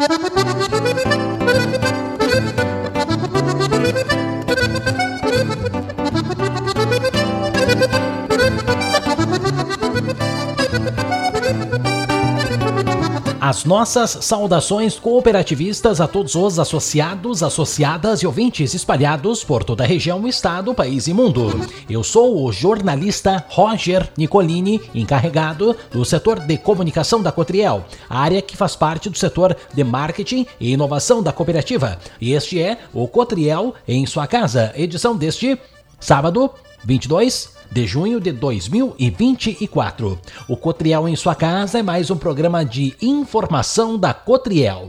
As nossas saudações cooperativistas a todos os associados, associadas e ouvintes espalhados por toda a região, estado, país e mundo. Eu sou o jornalista Roger Nicolini, encarregado do setor de comunicação da Cotriel, área que faz parte do setor de marketing e inovação da cooperativa. E este é o Cotriel em sua casa, edição deste sábado, 22 de junho de 2024. O Cotriel em sua casa é mais um programa de informação da Cotriel.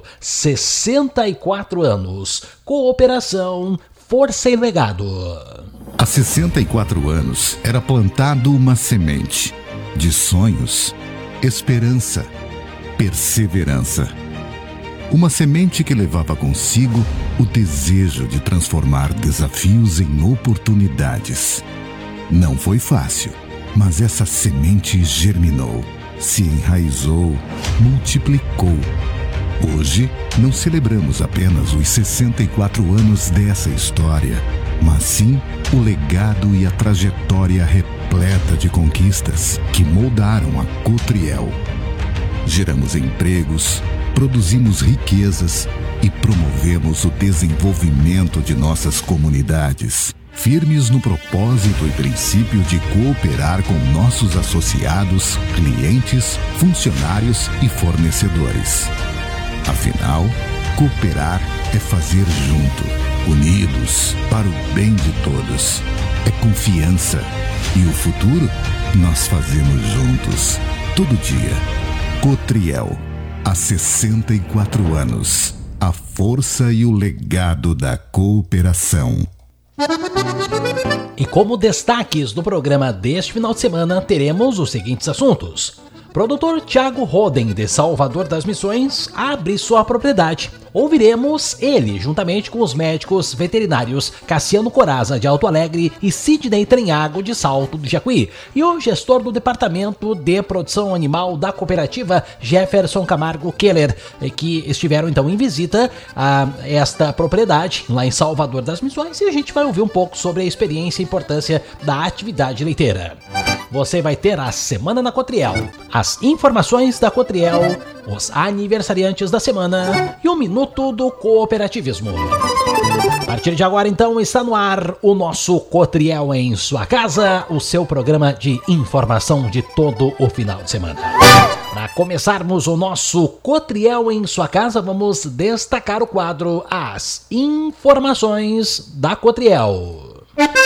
64 anos. Cooperação, força e legado. Há 64 anos era plantado uma semente de sonhos, esperança, perseverança. Uma semente que levava consigo o desejo de transformar desafios em oportunidades. Não foi fácil, mas essa semente germinou, se enraizou, multiplicou. Hoje, não celebramos apenas os 64 anos dessa história, mas sim o legado e a trajetória repleta de conquistas que moldaram a Cotriel. Geramos empregos, produzimos riquezas e promovemos o desenvolvimento de nossas comunidades. Firmes no propósito e princípio de cooperar com nossos associados, clientes, funcionários e fornecedores. Afinal, cooperar é fazer junto, unidos, para o bem de todos. É confiança. E o futuro, nós fazemos juntos, todo dia. Cotriel, há 64 anos. A força e o legado da cooperação. E como destaques do programa deste final de semana, teremos os seguintes assuntos. Produtor Thiago Roden, de Salvador das Missões, abre sua propriedade. Ouviremos ele, juntamente com os médicos veterinários Cassiano Coraza, de Alto Alegre, e Sidney Trenhago, de Salto do Jacuí, e o gestor do Departamento de Produção Animal da Cooperativa, Jefferson Camargo Keller, que estiveram então em visita a esta propriedade lá em Salvador das Missões, e a gente vai ouvir um pouco sobre a experiência e importância da atividade leiteira. Você vai ter a Semana na Cotriel, as informações da Cotriel, os aniversariantes da semana e o Minuto do Cooperativismo. A partir de agora, então, está no ar o nosso Cotriel em sua casa, o seu programa de informação de todo o final de semana. Para começarmos o nosso Cotriel em sua casa, vamos destacar o quadro As Informações da Cotriel.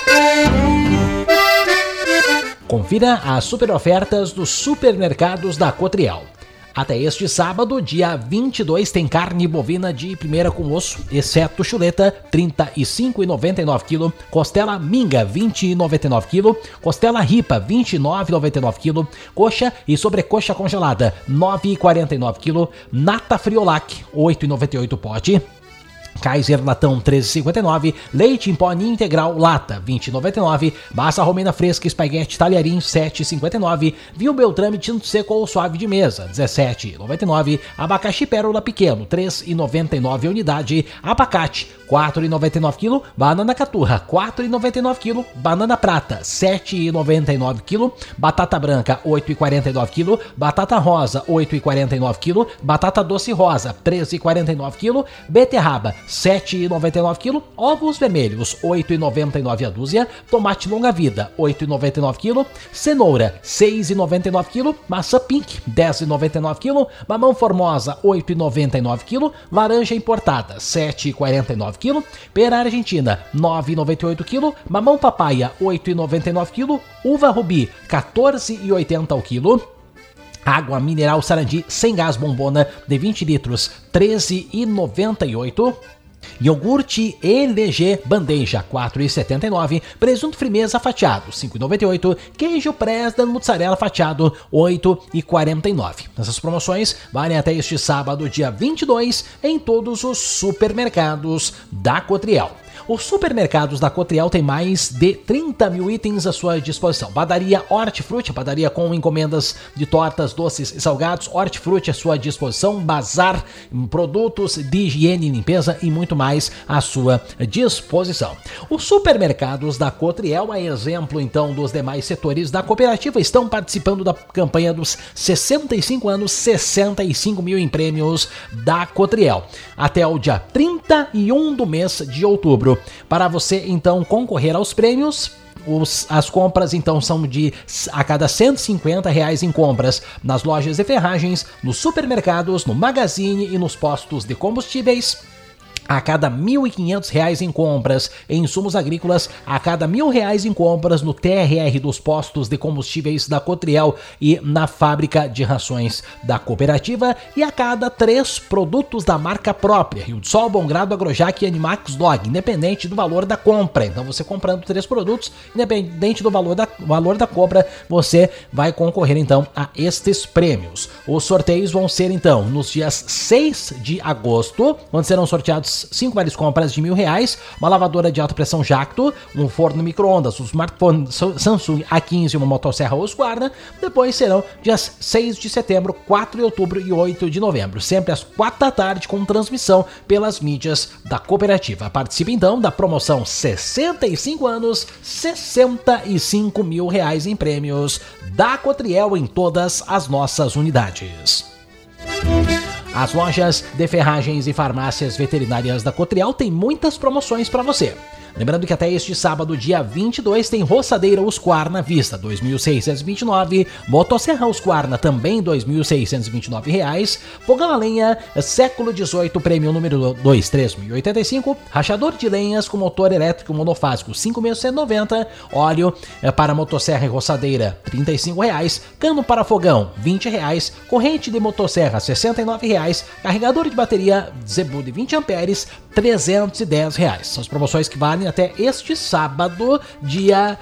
Confira as super ofertas dos supermercados da Cotriel. Até este sábado, dia 22, tem carne bovina de primeira com osso, exceto chuleta, R$ 35,99 kg, costela minga, R$ 20,99 kg, costela ripa, R$ 29,99 kg, coxa e sobrecoxa congelada, R$ 9,49 kg, nata Friolac, R$ 8,98 pote, Kaiser latão 13,59, leite em pó ninho integral lata 20,99, massa romena fresca espaguete talharim 7,59, vinho Beltrame tinto seco ou suave de mesa 17,99, abacaxi pérola pequeno 3,99 a unidade, abacate 4,99 kg, banana caturra 4,99 kg, banana prata 7,99 kg, batata branca 8,49 kg, batata rosa 8,49 kg, batata doce rosa 13,49 kg, beterraba 7,99 kg, ovos vermelhos 8,99 a dúzia, tomate longa vida 8,99 kg, cenoura 6,99 kg, maçã pink 10,99 kg, mamão formosa 8,99 kg, laranja importada 7,49 kg, pera argentina 9,98 kg, mamão papaya 8,99 kg, uva rubi 14,80 ao quilo, água mineral Sarandi sem gás bombona de 20 litros, 13,98. Iogurte LG bandeja, 4,79. Presunto Frimeza fatiado, 5,98. Queijo Presden mussarela fatiado, 8,49. Essas promoções valem até este sábado, dia 22, em todos os supermercados da Cotriel. Os supermercados da Cotriel têm mais de 30 mil itens à sua disposição. Padaria Hortifruti, padaria com encomendas de tortas, doces e salgados. Hortifruti à sua disposição. Bazar, produtos de higiene e limpeza e muito mais à sua disposição. Os supermercados da Cotriel, a exemplo então dos demais setores da cooperativa, estão participando da campanha dos 65 anos, 65 mil em prêmios da Cotriel, até o dia 31 do mês de outubro. Para você então concorrer aos prêmios, as compras então são a cada R$150 em compras nas lojas de ferragens, nos supermercados, no Magazine e nos postos de combustíveis. A cada R$1.500 em compras em insumos agrícolas, a cada R$1.000 em compras no TRR dos postos de combustíveis da Cotriel e na fábrica de rações da cooperativa, e a cada 3 produtos da marca própria, Rio do Sol, Bom Grado, Agrojac e Animax Dog, independente do valor da compra. Então você comprando 3 produtos, independente do valor da compra, você vai concorrer então a estes prêmios. Os sorteios vão ser então nos dias 6 de agosto, onde serão sorteados 5 vales compras de R$1.000, uma lavadora de alta pressão Jacto, um forno micro-ondas, um smartphone Samsung A15 e uma motosserra Husqvarna. Depois serão dias 6 de setembro, 4 de outubro e 8 de novembro, sempre às 4 da tarde, com transmissão pelas mídias da cooperativa. Participe então da promoção 65 anos, 65 mil reais em prêmios da Cotriel em todas as nossas unidades. As lojas de ferragens e farmácias veterinárias da Cotriel têm muitas promoções para você. Lembrando que até este sábado, dia 22, tem roçadeira Husqvarna à vista, R$ 2.629, motosserra Husqvarna também R$ 2.629, fogão a lenha século XVIII, prêmio número 2, R$ 3.085, rachador de lenhas com motor elétrico monofásico, R$ 5.190, óleo para motosserra e roçadeira, R$ 35, cano para fogão, R$ 20, corrente de motosserra, R$ 69, carregador de bateria Zebu de 20 amperes, R$ 310. São as promoções que valem até este sábado, dia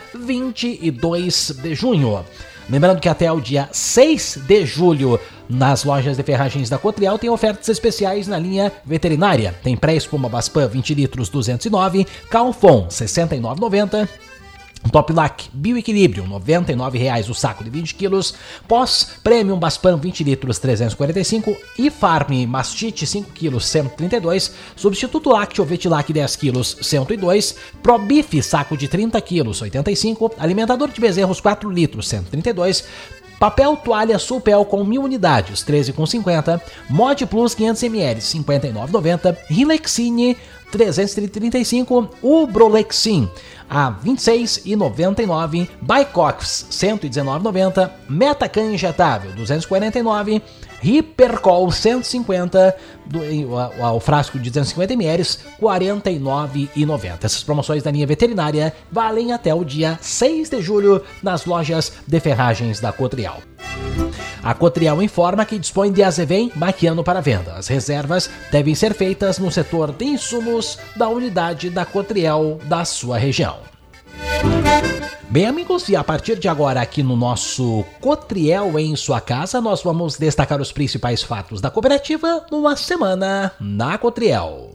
22 de junho. Lembrando que até o dia 6 de julho, nas lojas de ferragens da Cotriel, tem ofertas especiais na linha veterinária. Tem pré-espuma Baspan 20 litros, 209, Calfon, R$ 69,90. Toplac Bioequilíbrio, R$ 99 o saco de 20 quilos. Pós Premium Baspan 20 litros, 345. E Farm Mastite 5 quilos, 132. Substituto Lácteo Vetilac 10 quilos, 102. Probif saco de 30 quilos, 85. Alimentador de bezerros 4 litros, 132. Papel toalha Sulpel com 1.000 unidades, 13,50. Mod Plus 500 ml, 59,90. Rilexine 335. Ubrolexin a 26,99, Bicox 119,90, Metacan injetável 249, Hipercol 150, o frasco de 250 ml, 49,90. Essas promoções da linha veterinária valem até o dia 6 de julho nas lojas de ferragens da Cotriel. A Cotriel informa que dispõe de Azevém maquiano para venda. As reservas devem ser feitas no setor de insumos da unidade da Cotriel da sua região. Bem, amigos, e a partir de agora aqui no nosso Cotriel em sua casa, nós vamos destacar os principais fatos da cooperativa numa semana na Cotriel.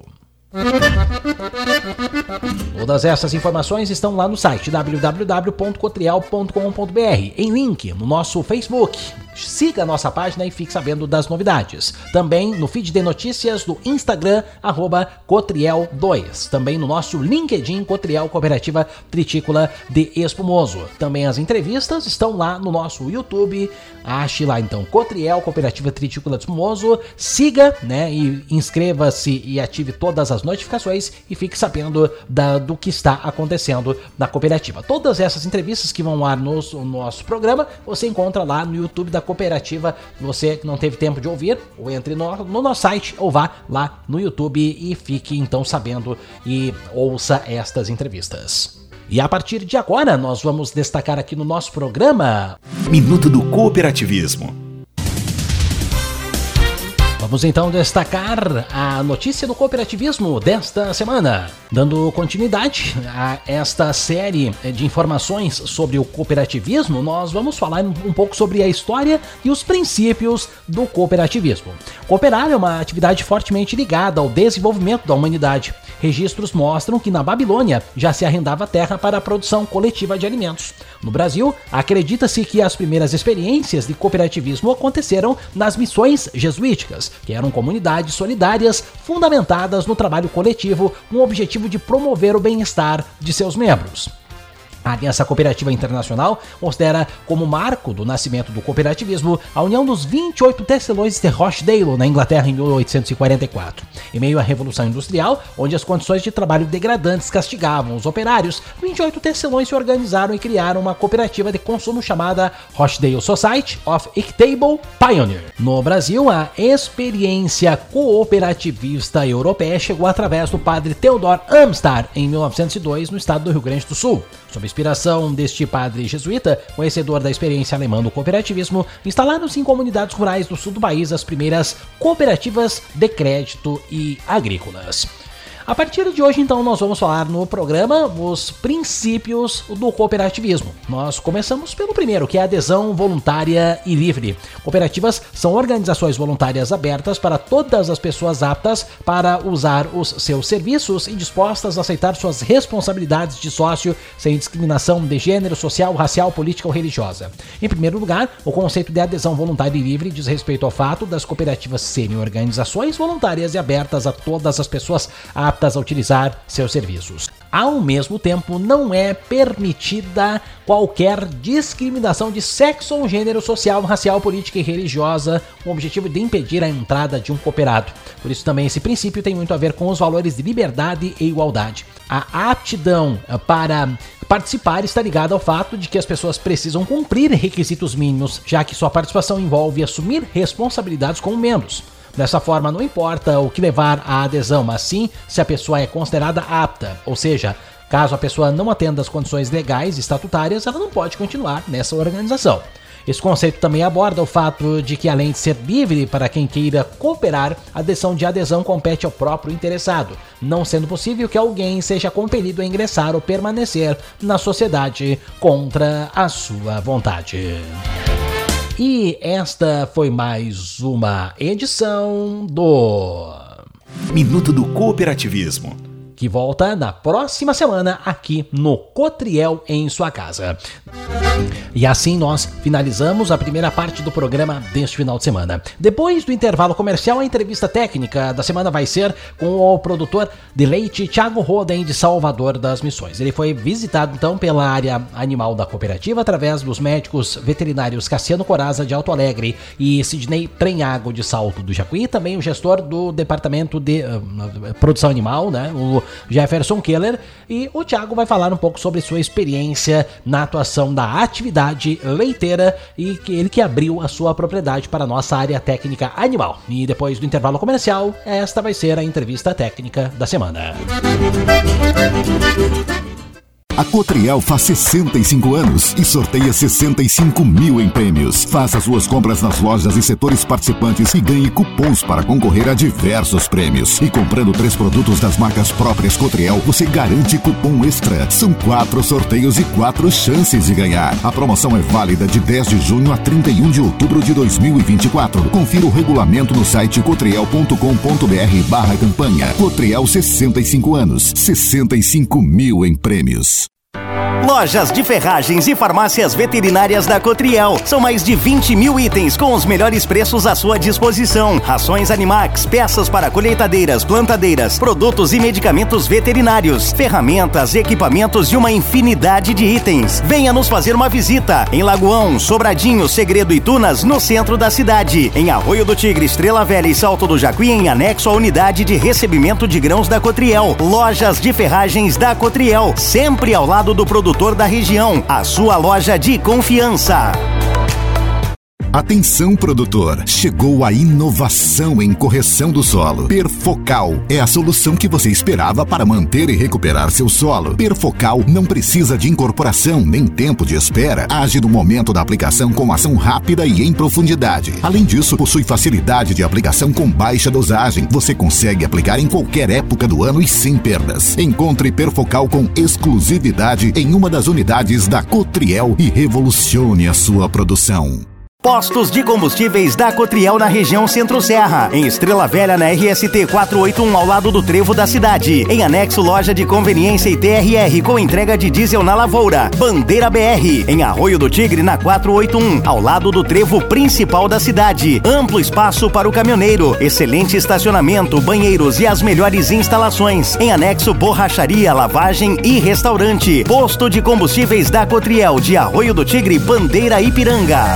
Todas essas informações estão lá no site www.cotriel.com.br, em link no nosso Facebook. Siga a nossa página e fique sabendo das novidades. Também no feed de notícias do Instagram, @Cotriel2. Também no nosso LinkedIn, Cotriel Cooperativa Tritícola de Espumoso. Também as entrevistas estão lá no nosso YouTube. Ache lá então Cotriel Cooperativa Tritícola de Espumoso. Siga, né, e inscreva-se e ative todas as notificações e fique sabendo do que está acontecendo na cooperativa. Todas essas entrevistas que vão lá no nosso programa, você encontra lá no YouTube da cooperativa. Você que não teve tempo de ouvir, ou entre no nosso site ou vá lá no YouTube e fique então sabendo e ouça estas entrevistas. E a partir de agora nós vamos destacar aqui no nosso programa Minuto do Cooperativismo. Vamos então destacar a notícia do cooperativismo desta semana. Dando continuidade a esta série de informações sobre o cooperativismo, nós vamos falar um pouco sobre a história e os princípios do cooperativismo. Cooperar é uma atividade fortemente ligada ao desenvolvimento da humanidade. Registros mostram que na Babilônia já se arrendava terra para a produção coletiva de alimentos. No Brasil, acredita-se que as primeiras experiências de cooperativismo aconteceram nas missões jesuíticas, que eram comunidades solidárias fundamentadas no trabalho coletivo com o objetivo de promover o bem-estar de seus membros. A Aliança Cooperativa Internacional considera como marco do nascimento do cooperativismo a união dos 28 tecelões de Rochdale, na Inglaterra, em 1844. Em meio à Revolução Industrial, onde as condições de trabalho degradantes castigavam os operários, 28 tecelões se organizaram e criaram uma cooperativa de consumo chamada Rochdale Society of Equitable Pioneer. No Brasil, a experiência cooperativista europeia chegou através do padre Theodor Amstar, em 1902, no estado do Rio Grande do Sul. Sob inspiração deste padre jesuíta, conhecedor da experiência alemã do cooperativismo, instalaram-se em comunidades rurais do sul do país as primeiras cooperativas de crédito e agrícolas. A partir de hoje, então, nós vamos falar no programa os princípios do cooperativismo. Nós começamos pelo primeiro, que é a adesão voluntária e livre. Cooperativas são organizações voluntárias abertas para todas as pessoas aptas para usar os seus serviços e dispostas a aceitar suas responsabilidades de sócio sem discriminação de gênero, social, racial, política ou religiosa. Em primeiro lugar, o conceito de adesão voluntária e livre diz respeito ao fato das cooperativas serem organizações voluntárias e abertas a todas as pessoas aptas a utilizar seus serviços. Ao mesmo tempo, não é permitida qualquer discriminação de sexo ou gênero, social, racial, política e religiosa, com o objetivo de impedir a entrada de um cooperado. Por isso também esse princípio tem muito a ver com os valores de liberdade e igualdade. A aptidão para participar está ligada ao fato de que as pessoas precisam cumprir requisitos mínimos, já que sua participação envolve assumir responsabilidades como membros. Dessa forma, não importa o que levar à adesão, mas sim se a pessoa é considerada apta, ou seja, caso a pessoa não atenda às condições legais e estatutárias, ela não pode continuar nessa organização. Esse conceito também aborda o fato de que, além de ser livre para quem queira cooperar, a decisão de adesão compete ao próprio interessado, não sendo possível que alguém seja compelido a ingressar ou permanecer na sociedade contra a sua vontade. E esta foi mais uma edição do Minuto do Cooperativismo, que volta na próxima semana aqui no Cotriel em sua casa. E assim nós finalizamos a primeira parte do programa deste final de semana. Depois do intervalo comercial, a entrevista técnica da semana vai ser com o produtor de leite Thiago Roden, de Salvador das Missões. Ele foi visitado então pela área animal da cooperativa através dos médicos veterinários Cassiano Coraza, de Alto Alegre, e Sidney Prenhago, de Salto do Jacuí, também o gestor do departamento de produção animal, né, o Jefferson Keller, e o Thiago vai falar um pouco sobre sua experiência na atuação da atividade leiteira e ele que abriu a sua propriedade para a nossa área técnica animal. E depois do intervalo comercial, esta vai ser a entrevista técnica da semana. A Cotriel faz 65 anos e sorteia 65 mil em prêmios. Faça suas compras nas lojas e setores participantes e ganhe cupons para concorrer a diversos prêmios. E comprando 3 produtos das marcas próprias Cotriel, você garante cupom extra. São 4 sorteios e 4 chances de ganhar. A promoção é válida de 10 de junho a 31 de outubro de 2024. Confira o regulamento no site cotriel.com.br/campanha. Cotriel, 65 anos, 65 mil em prêmios. Lojas de ferragens e farmácias veterinárias da Cotriel. São mais de 20 mil itens com os melhores preços à sua disposição. Rações Animax, peças para colheitadeiras, plantadeiras, produtos e medicamentos veterinários, ferramentas, equipamentos e uma infinidade de itens. Venha nos fazer uma visita em Lagoão, Sobradinho, Segredo e Tunas, no centro da cidade. Em Arroio do Tigre, Estrela Velha e Salto do Jacuí, em anexo à unidade de recebimento de grãos da Cotriel. Lojas de ferragens da Cotriel, sempre ao lado do produtor da região, a sua loja de confiança. Atenção, produtor! Chegou a inovação em correção do solo. Perfocal é a solução que você esperava para manter e recuperar seu solo. Perfocal não precisa de incorporação nem tempo de espera. Age no momento da aplicação com ação rápida e em profundidade. Além disso, possui facilidade de aplicação com baixa dosagem. Você consegue aplicar em qualquer época do ano e sem perdas. Encontre Perfocal com exclusividade em uma das unidades da Cotriel e revolucione a sua produção. Postos de combustíveis da Cotriel na região Centro-Serra. Em Estrela Velha, na RST 481, ao lado do trevo da cidade. Em anexo, loja de conveniência e TRR, com entrega de diesel na Lavoura. Bandeira BR. Em Arroio do Tigre, na 481, ao lado do trevo principal da cidade. Amplo espaço para o caminhoneiro. Excelente estacionamento, banheiros e as melhores instalações. Em anexo, borracharia, lavagem e restaurante. Posto de combustíveis da Cotriel, de Arroio do Tigre, Bandeira, Ipiranga.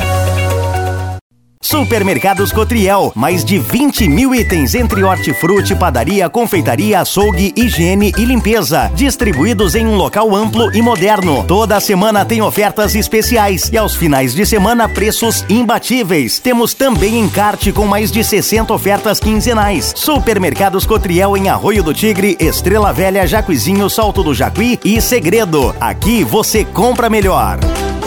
Supermercados Cotriel, mais de 20 mil itens entre hortifruti, padaria, confeitaria, açougue, higiene e limpeza, distribuídos em um local amplo e moderno. Toda semana tem ofertas especiais e aos finais de semana preços imbatíveis. Temos também encarte com mais de 60 ofertas quinzenais. Supermercados Cotriel em Arroio do Tigre, Estrela Velha, Jacuizinho, Salto do Jacuí e Segredo. Aqui você compra melhor.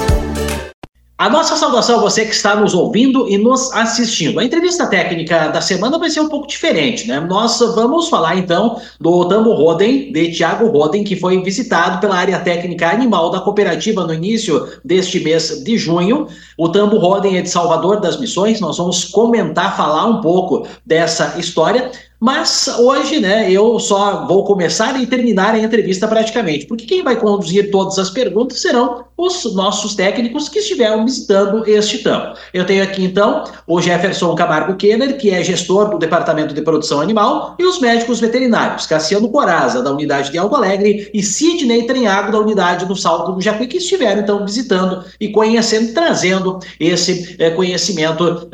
A nossa saudação a você que está nos ouvindo e nos assistindo. A entrevista técnica da semana vai ser um pouco diferente, né? Nós vamos falar, então, do Tambo Roden, de Thiago Roden, que foi visitado pela área técnica animal da cooperativa no início deste mês de junho. O Tambo Roden é de Salvador das Missões. Nós vamos comentar, falar um pouco dessa história. Mas hoje, né, eu só vou começar e terminar a entrevista praticamente, porque quem vai conduzir todas as perguntas serão os nossos técnicos que estiveram visitando este tampo. Eu tenho aqui, então, o Jefferson Camargo Kenner, que é gestor do Departamento de Produção Animal, e os médicos veterinários, Cassiano Coraza, da unidade de Alto Alegre, e Sidney Trenhago, da unidade do Salto do Jacuí, que estiveram, então, visitando e conhecendo, trazendo esse conhecimento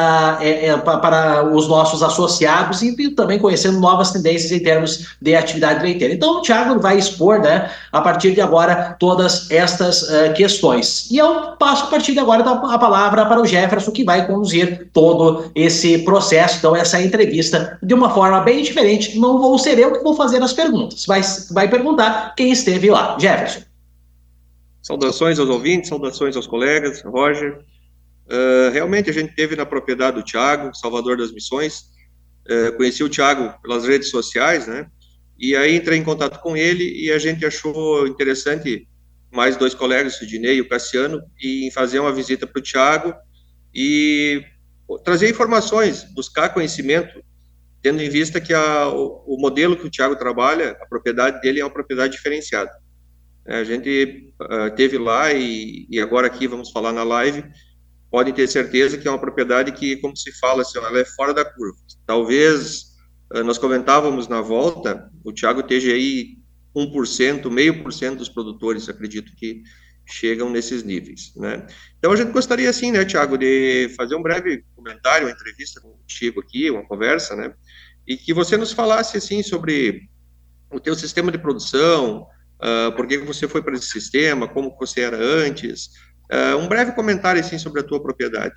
para os nossos associados e também conhecendo novas tendências em termos de atividade leiteira. Então, o Thiago vai expor, né, a partir de agora, todas estas questões. E eu passo, a partir de agora, a palavra para o Jefferson, que vai conduzir todo esse processo, então, essa entrevista, de uma forma bem diferente. Não vou ser eu que vou fazer as perguntas. Vai perguntar quem esteve lá. Jefferson. Saudações aos ouvintes, saudações aos colegas, Roger. Realmente, a gente esteve na propriedade do Thiago, Salvador das Missões. Conheci o Thiago pelas redes sociais, né? E aí entrei em contato com ele e a gente achou interessante, mais dois colegas, o Sidney e o Cassiano, em fazer uma visita para o Thiago e trazer informações, buscar conhecimento, tendo em vista que o modelo que o Thiago trabalha, a propriedade dele é uma propriedade diferenciada. A gente teve lá e agora aqui vamos falar na live. Podem ter certeza que é uma propriedade que, como se fala, assim, ela é fora da curva. Talvez, nós comentávamos na volta, o Thiago esteja aí 1%, 0,5% dos produtores, acredito que chegam nesses níveis, né? Então, a gente gostaria, assim, né, Thiago, de fazer um breve comentário, uma entrevista contigo aqui, uma conversa, né? E que você nos falasse, assim, sobre o teu sistema de produção, por que você foi para esse sistema, como você era antes. Um breve comentário, assim, sobre a tua propriedade.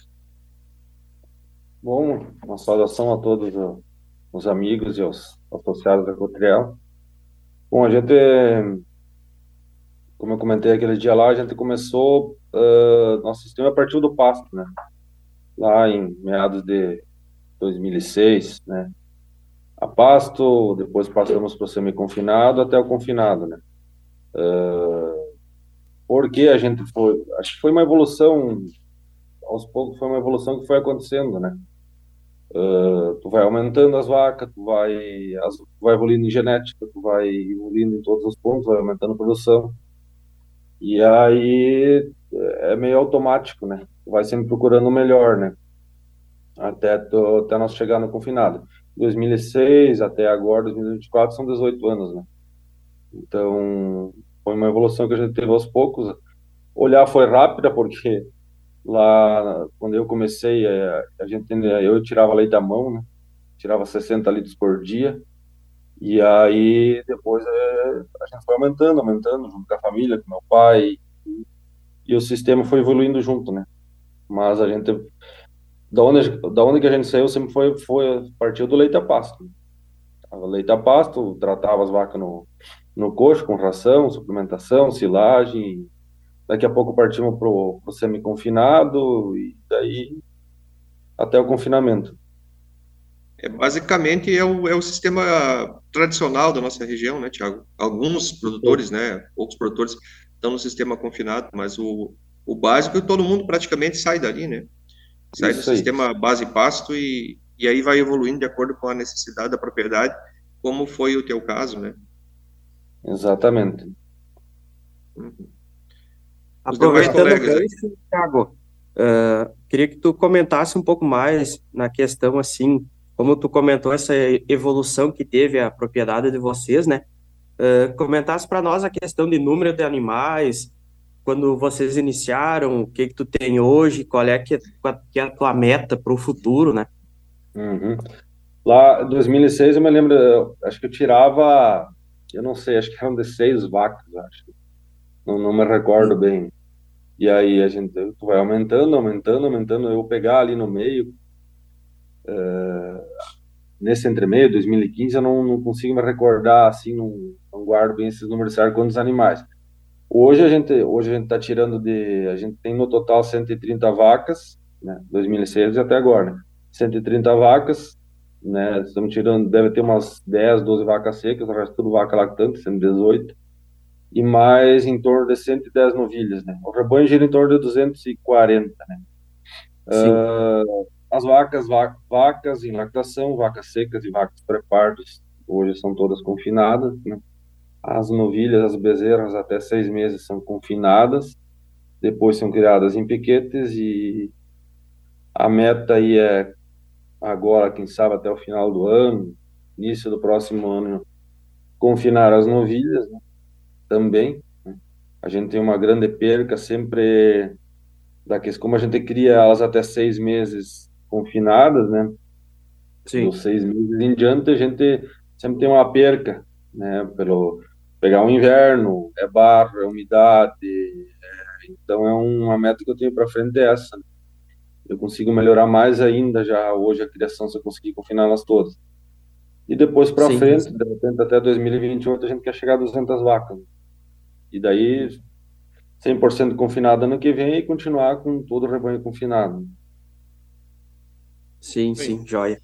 Bom, uma saudação a todos os amigos e os associados da Cotriel. Bom, a gente, como eu comentei aquele dia lá, a gente começou, nosso sistema partiu do pasto, né? Lá em meados de 2006, né? A pasto, depois passamos para o semi-confinado até o confinado, né? Porque a gente foi, acho que foi uma evolução, aos poucos foi uma evolução que foi acontecendo, né? Tu vai aumentando as vacas, tu vai evoluindo em genética, tu vai evoluindo em todos os pontos, vai aumentando a produção. E aí é meio automático, né? Tu vai sempre procurando o melhor, né? Até nós chegar no confinado. 2006 até agora, 2024, são 18 anos, né? Então, foi uma evolução que a gente teve aos poucos. Olhar foi rápida, porque lá, quando eu comecei, eu tirava leite da mão, né? Tirava 60 litros por dia. E aí, depois, a gente foi aumentando, junto com a família, com meu pai. E o sistema foi evoluindo junto, né? Mas a gente, da onde que a gente saiu sempre partiu do leite a pasto. O leite a pasto, tratava as vacas no coxo, com ração, suplementação, silagem. Daqui a pouco partimos pro semi-confinado e daí até o confinamento. Basicamente é o sistema tradicional da nossa região, né, Tiago? Alguns produtores, né, poucos produtores estão no sistema confinado, mas o básico todo mundo praticamente sai dali, né? Sai do Isso aí, sistema base pasto e aí vai evoluindo de acordo com a necessidade da propriedade, como foi o teu caso, né? exatamente. Uhum. Os demais Aproveitando o colegas aí. gancho, Thiago, queria que tu comentasse um pouco mais na questão, assim, como tu comentou essa evolução que teve a propriedade de vocês, né? Comentasse para nós a questão de número de animais, quando vocês iniciaram, o que que tu tem hoje, qual é a tua meta para o futuro, né? Uhum. Lá em 2006 eu me lembro, acho que eu tirava, eu não sei, acho que eram de 6 vacas, acho. Não me recordo bem. E aí a gente tu vai aumentando, aumentando, aumentando. Eu pegar ali no meio, nesse entremeio, 2015, eu não consigo me recordar, assim, não guardo bem esses números certos quantos animais. Hoje a gente está tirando a gente tem no total 130 vacas, né, 2006 e até agora, né? 130 vacas, né, estamos tirando, deve ter umas 10, 12 vacas secas, o resto tudo vaca lactante, sendo 18, e mais em torno de 110 novilhas, né? O rebanho gira em torno de 240, né? Sim, As vacas em lactação, vacas secas e vacas pré-partos, hoje são todas confinadas, né? As novilhas, as bezerras, até 6 meses são confinadas, depois são criadas em piquetes e a meta aí é agora, quem sabe até o final do ano, início do próximo ano, confinar as novilhas, né, também. Né? A gente tem uma grande perca sempre como a gente cria elas até 6 meses confinadas, né? sim, Dos 6 meses em diante a gente sempre tem uma perca, né? Pelo pegar o inverno, é barro, é umidade, então é uma meta que eu tenho para frente é essa, né? Eu consigo melhorar mais ainda já hoje a criação se eu conseguir confinar elas todas. E depois para sim, frente, de repente até 2028 a gente quer chegar a 200 vacas. E daí 100% confinado ano que vem e continuar com todo o rebanho confinado. sim, Bem, sim, joia.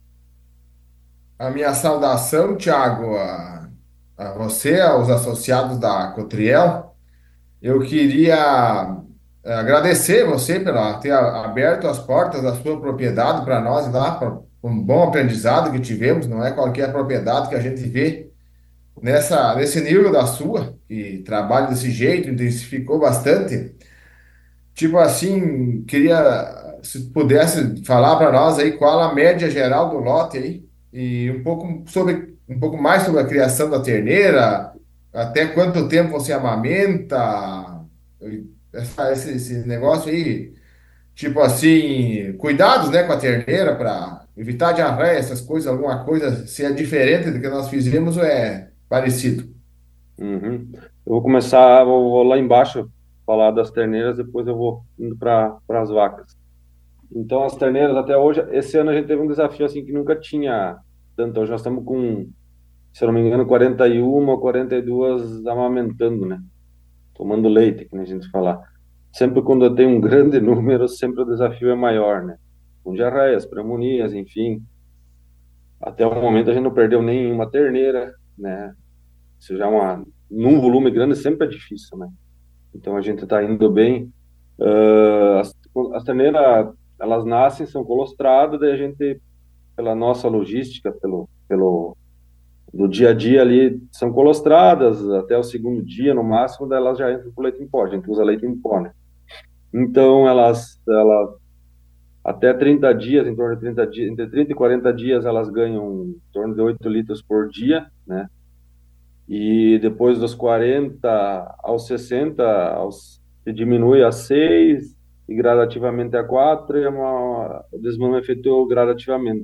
A minha saudação, Thiago, a você, aos associados da Cotriel. Eu queria agradecer você por ter aberto as portas da sua propriedade para nós lá, por um bom aprendizado que tivemos. Não é qualquer propriedade que a gente vê nesse nível da sua, que trabalha desse jeito, intensificou bastante. Tipo assim, queria, se pudesse falar para nós aí qual a média geral do lote aí e um pouco mais sobre a criação da terneira, até quanto tempo você amamenta, esse negócio aí, tipo assim, cuidados, né, com a terneira para evitar diarreia, essas coisas, alguma coisa, se é diferente do que nós fizemos ou é parecido. Uhum. Eu vou começar, vou lá embaixo falar das terneiras, depois eu vou indo para as vacas. Então, as terneiras até hoje, esse ano a gente teve um desafio assim que nunca tinha tanto. Hoje nós estamos com, se eu não me engano, 41 ou 42 amamentando, né? Tomando leite, que nem a gente fala. Sempre quando eu tenho um grande número, sempre o desafio é maior, né? Com diarreias, pneumonias, enfim. Até o momento a gente não perdeu nenhuma terneira, né? Isso já é num volume grande sempre é difícil, né? Então a gente está indo bem. As terneiras, elas nascem, são colostradas, daí a gente, pela nossa logística, pelo do dia a dia ali, são colostradas até o segundo dia, no máximo, daí elas já entram com leite em pó, a gente usa leite em pó, né? Então elas até 30 dias, em torno de 30 dias, entre 30 e 40 dias, elas ganham em torno de 8 litros por dia, né? E depois dos 40 aos 60, se diminui a 6 e gradativamente a 4 e o desmame é feito gradativamente.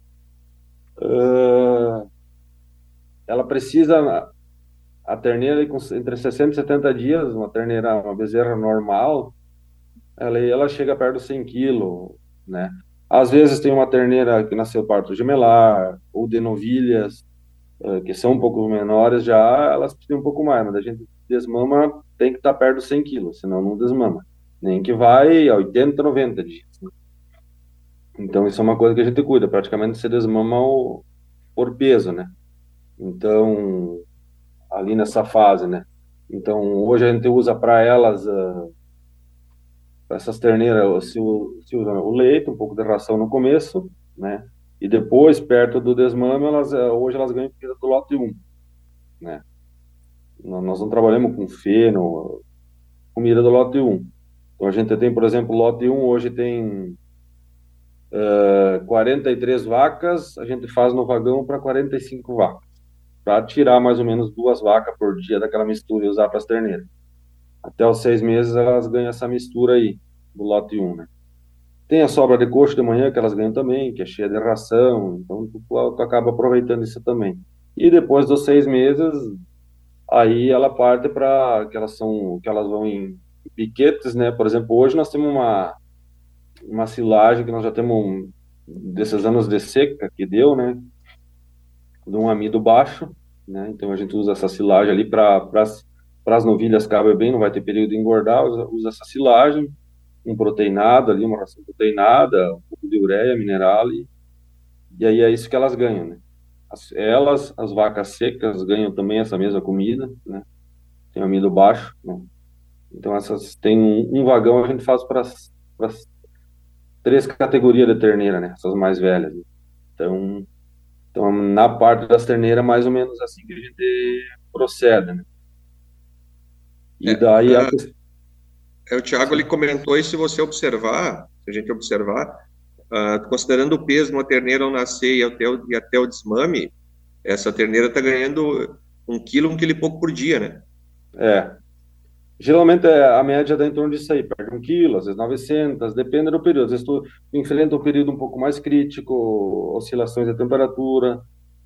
Ah, ela precisa, a terneira, entre 60 e 70 dias, uma bezerra normal, ela chega perto dos 100 quilos, né? Às vezes tem uma terneira que nasceu parto gemelar, ou de novilhas, que são um pouco menores já, elas precisam um pouco mais, mas a gente desmama tem que estar perto dos 100 quilos, senão não desmama. Nem que vai a 80, 90 dias, né? Então isso é uma coisa que a gente cuida, praticamente você desmama por peso, né? Então, ali nessa fase, né? Então, hoje a gente usa para elas, para essas terneiras, se usa o leite, um pouco de ração no começo, né? E depois, perto do desmame, hoje elas ganham comida do lote 1, né? Nós não trabalhamos com feno, comida do lote 1. Então, a gente tem, por exemplo, o lote 1 hoje tem 43 vacas, a gente faz no vagão para 45 vacas, para tirar mais ou menos 2 vacas por dia daquela mistura e usar para as terneiras. Até os 6 meses elas ganham essa mistura aí, do lote 1, né? Tem a sobra de coxo de manhã que elas ganham também, que é cheia de ração, então tu acaba aproveitando isso também. E depois dos 6 meses, aí ela parte para que elas vão em piquetes, né? Por exemplo, hoje nós temos uma silagem que nós já temos desses anos de seca que deu, né? De um amido baixo, né? Então a gente usa essa silagem ali para as novilhas cabe bem, não vai ter período de engordar, usa essa silagem, um proteinado ali, uma ração proteinada, um pouco de ureia, mineral, e aí é isso que elas ganham, né? As vacas secas ganham também essa mesma comida, né? Tem um amido baixo, né? Então essas tem um vagão a gente faz para as 3 categorias de terneira, né? Essas mais velhas, né? Então, na parte das terneiras, mais ou menos assim que a gente procede, né? E É, daí o Thiago ele comentou, e se você observar, se a gente observar, considerando o peso de uma terneira ao nascer e até o desmame, essa terneira está ganhando 1 quilo e pouco por dia, né? é, geralmente a média dá em torno disso aí, perde 1 quilo, às vezes 900, depende do período. Às vezes tu enfrenta um período um pouco mais crítico, oscilações de temperatura,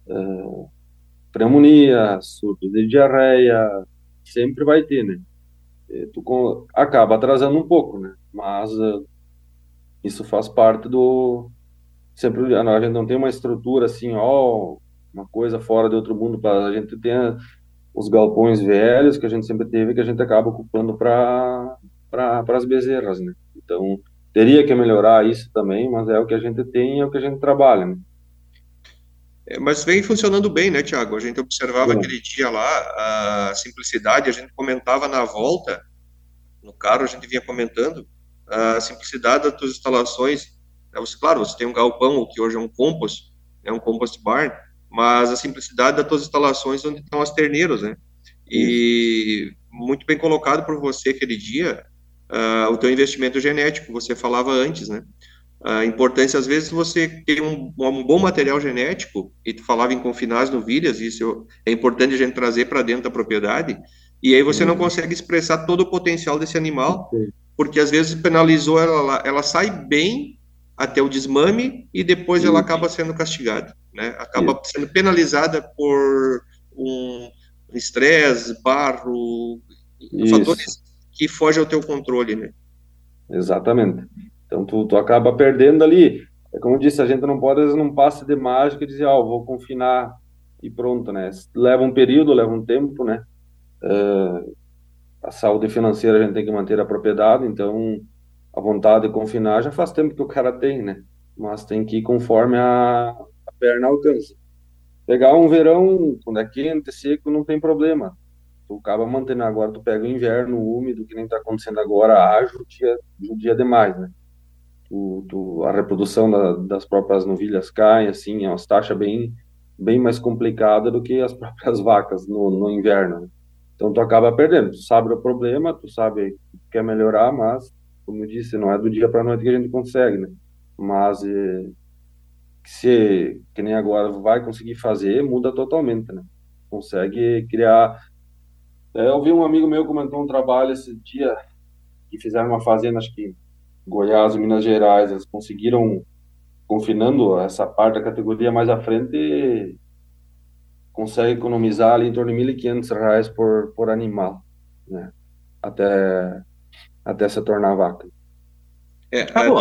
pneumonia, surto de diarreia, sempre vai ter, né? Acaba atrasando um pouco, né? Mas isso faz parte do. Sempre a gente não tem uma estrutura assim, ó, uma coisa fora de outro mundo. A gente tem os galpões velhos que a gente sempre teve, que a gente acaba ocupando para as bezerras, né? Então, teria que melhorar isso também, mas é o que a gente tem, é o que a gente trabalha, né? Mas vem funcionando bem, né, Thiago? A gente observava Bom, aquele dia lá a simplicidade, a gente comentava na volta, no carro, a gente vinha comentando a simplicidade das tuas instalações. Claro, você tem um galpão, que hoje é um compost barn, mas a simplicidade das tuas instalações onde estão as terneiras, né? isso, E muito bem colocado por você aquele dia, o teu investimento genético, você falava antes, né? A importância, às vezes, você ter um bom material genético, e tu falava em confinar as novilhas, isso é importante a gente trazer para dentro da propriedade, e aí você não uhum, consegue expressar todo o potencial desse animal, sim, porque às vezes penalizou ela sai bem até o desmame e depois ela isso, acaba sendo castigada, né? Acaba isso, sendo penalizada por um estresse, barro, isso, fatores que fogem ao teu controle, né? exatamente. Então, tu acaba perdendo ali. É como eu disse, a gente não pode, às vezes, não passa de mágica e dizer, ó, vou confinar e pronto, né? Leva um período, leva um tempo, né? A saúde financeira a gente tem que manter a propriedade, então a vontade de confinar já faz tempo que o cara tem, né? Mas tem que ir conforme a perna alcança. Pegar um verão, quando é quente, seco, não tem problema. Tu acaba mantendo. Agora tu pega o inverno úmido, que nem está acontecendo agora, judia demais, né? A reprodução das próprias novilhas cai, assim, é uma taxa bem mais complicada do que as próprias vacas no inverno, né? Então tu acaba perdendo. Tu sabe o problema, tu sabe que quer melhorar, mas, como eu disse, não é do dia para a noite que a gente consegue, né? Mas que nem agora vai conseguir fazer, muda totalmente, né? Consegue criar. Eu vi um amigo meu comentou um trabalho esse dia que fizeram uma fazenda, acho que em Goiás, Minas Gerais, eles conseguiram confinando essa parte da categoria mais à frente, consegue economizar ali em torno de R$ 1.500 por animal, né? Até, até se tornar vaca. Tá bom.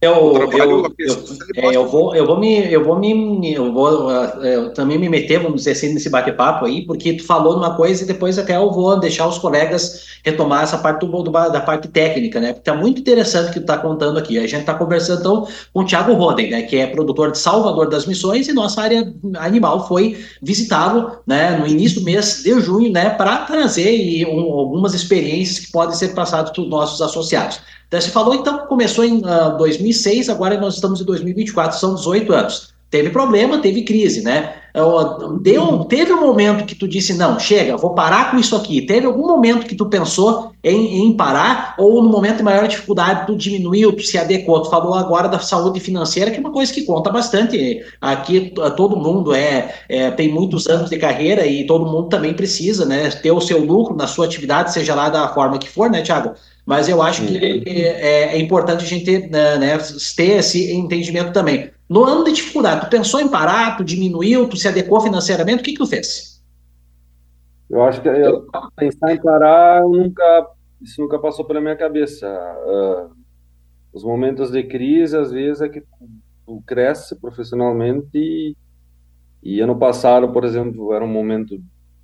Eu também me meter, vamos dizer assim, nesse bate-papo aí, porque tu falou numa coisa e depois até eu vou deixar os colegas retomar essa parte da parte técnica, né? Porque tá muito interessante o que tu tá contando aqui. A gente tá conversando então com o Thiago Roden, né? Que é produtor de Salvador das Missões, e nossa área animal foi visitá-lo, né? No início do mês de junho, né? Para trazer algumas experiências que podem ser passadas para os nossos associados. Então, você falou, então, que começou em 2006, agora nós estamos em 2024, são 18 anos. Teve problema, teve crise, né? Teve um momento que tu disse, não, chega, vou parar com isso aqui. Teve algum momento que tu pensou em parar, ou no momento de maior dificuldade tu diminuiu, tu se adequou? Tu falou agora da saúde financeira, que é uma coisa que conta bastante. Aqui todo mundo tem muitos anos de carreira e todo mundo também precisa, né, ter o seu lucro na sua atividade, seja lá da forma que for, né, Thiago? Mas eu acho que é importante a gente ter esse entendimento também. No ano de dificuldade, tu pensou em parar, tu diminuiu, tu se adequou financeiramente, o que tu fez? Eu acho que pensar em parar, isso nunca passou pela minha cabeça. Os momentos de crise, às vezes, é que tu cresce profissionalmente e ano passado, por exemplo, era um momento,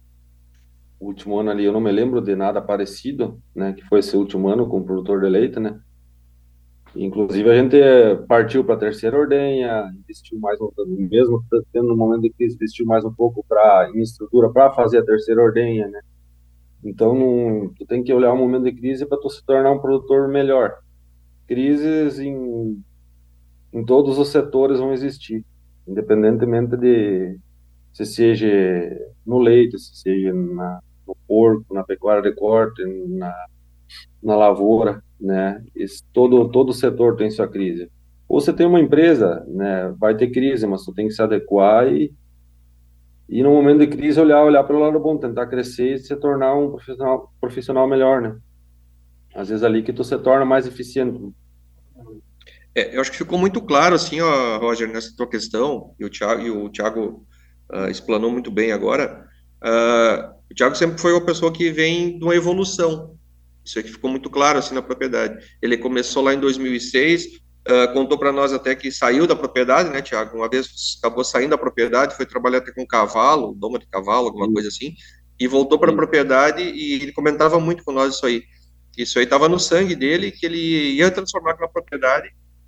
o último ano ali, eu não me lembro de nada parecido, né, que foi esse último ano com o produtor de leite, né? Inclusive, a gente partiu para a terceira ordenha, investiu mais mesmo tendo um momento de crise, investiu mais um pouco em estrutura para fazer a terceira ordenha, né? Então, tu tem que olhar o momento de crise para tu se tornar um produtor melhor. Crises em todos os setores vão existir, independentemente de se seja no leite, se seja no porco, na pecuária de corte, na lavoura, né? Todo setor tem sua crise. Ou você tem uma empresa, né? Vai ter crise, mas tu tem que se adequar e no momento de crise olhar pelo lado bom, tentar crescer e se tornar um profissional melhor, né? Às vezes ali que tu se torna mais eficiente. Eu acho que ficou muito claro, assim, ó, Roger, nessa tua questão, e o Thiago explanou muito bem agora. O Thiago sempre foi uma pessoa que vem de uma evolução. Isso aqui ficou muito claro, assim, na propriedade. Ele começou lá em 2006, contou para nós até que saiu da propriedade, né, Thiago? Uma vez acabou saindo da propriedade, foi trabalhar até com cavalo, doma de cavalo, alguma coisa assim, e voltou para a propriedade e ele comentava muito com nós isso aí. Isso aí estava no sangue dele, que ele ia transformar aquela propriedade,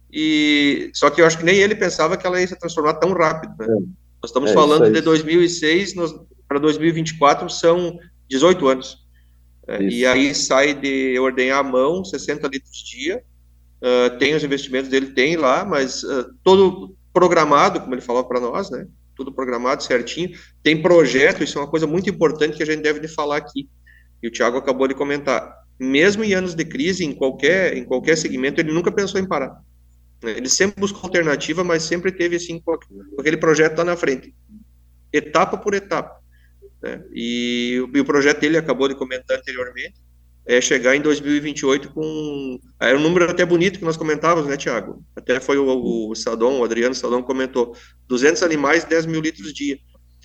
só que eu acho que nem ele pensava que ela ia se transformar tão rápido, né? Nós estamos falando de 2006 para 2024, são 18 anos. E aí sai de ordenhar à mão, 60 litros dia, tem os investimentos dele, tem lá, mas todo programado, como ele falou para nós, né? Tudo programado certinho, tem projeto, isso é uma coisa muito importante que a gente deve de falar aqui, e o Thiago acabou de comentar, mesmo em anos de crise, em qualquer segmento, ele nunca pensou em parar. Ele sempre buscou alternativa, mas sempre teve assim, com aquele projeto lá na frente, etapa por etapa. Né? E o projeto dele, acabou de comentar anteriormente, é chegar em 2028 com... Era um número até bonito que nós comentávamos, né, Thiago? Até foi o Adriano Sadon comentou, 200 animais, 10 mil litros dia.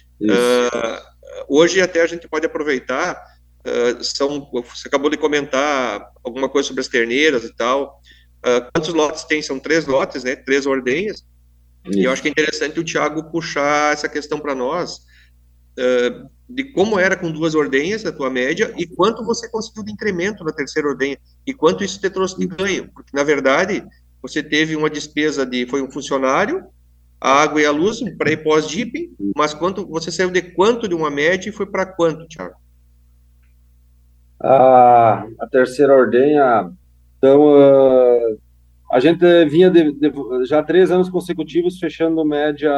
Hoje até a gente pode aproveitar, você acabou de comentar alguma coisa sobre as terneiras e tal. Quantos lotes tem? São 3 lotes, né? 3 ordenhas. E eu acho que é interessante o Thiago puxar essa questão para nós, de como era com 2 ordenhas, a tua média, e quanto você conseguiu de incremento na terceira ordenha, e quanto isso te trouxe de ganho. Porque, na verdade, você teve uma despesa foi um funcionário, a água e a luz, um pré e pós-dipping, mas você saiu de quanto de uma média e foi para quanto, Thiago? A terceira ordenha, então, a gente vinha já 3 anos consecutivos fechando média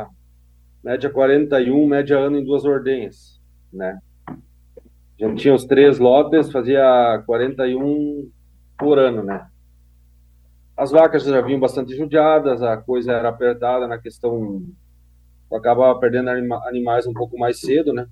41, média ano em 2 ordenhas, né? A gente tinha os 3 lotes, fazia 41 por ano, né? As vacas já vinham bastante judiadas, a coisa era apertada na questão, eu acabava perdendo animais um pouco mais cedo, né?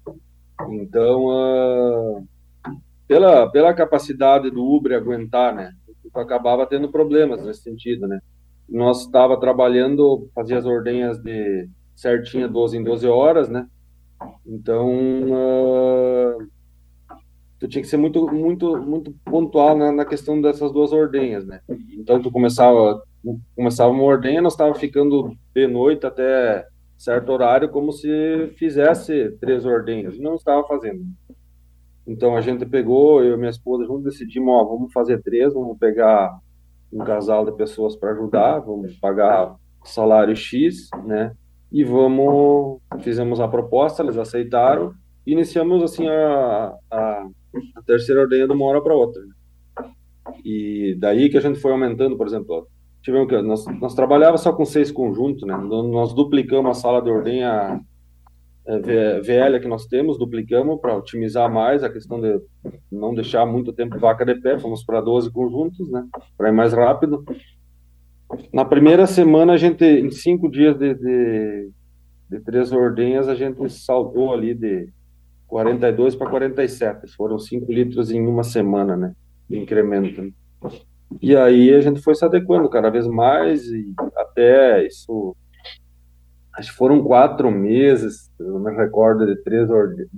Então, pela capacidade do Uber aguentar, né? Eu acabava tendo problemas nesse sentido, né? Nós estava trabalhando, fazia as ordenhas de certinha 12 em 12 horas, né? Então, tu tinha que ser muito, muito, muito pontual na questão dessas 2 ordenhas, né? Então, tu começava uma ordenha, nós estava ficando de noite até certo horário, como se fizesse 3 ordenhas, e não estava fazendo. Então, a gente pegou, eu e minha esposa juntos decidimos, ó, vamos fazer 3, vamos pegar um casal de pessoas para ajudar, vamos pagar salário X, né? E fizemos a proposta, eles aceitaram, e iniciamos assim a terceira ordenha de uma hora para outra. E daí que a gente foi aumentando, por exemplo, tivemos que nós trabalhava só com 6 conjuntos, né? Nós duplicamos a sala de ordenha velha que nós temos, duplicamos para otimizar mais a questão de não deixar muito tempo vaca de pé, fomos para 12 conjuntos, né? Para ir mais rápido. Na primeira semana, a gente, em 5 dias de 3 ordenhas, a gente saltou ali de 42 para 47. Foram 5 litros em uma semana, né? De incremento. Né? E aí a gente foi se adequando cada vez mais e até isso, acho que foram 4 meses, eu me recordo de 3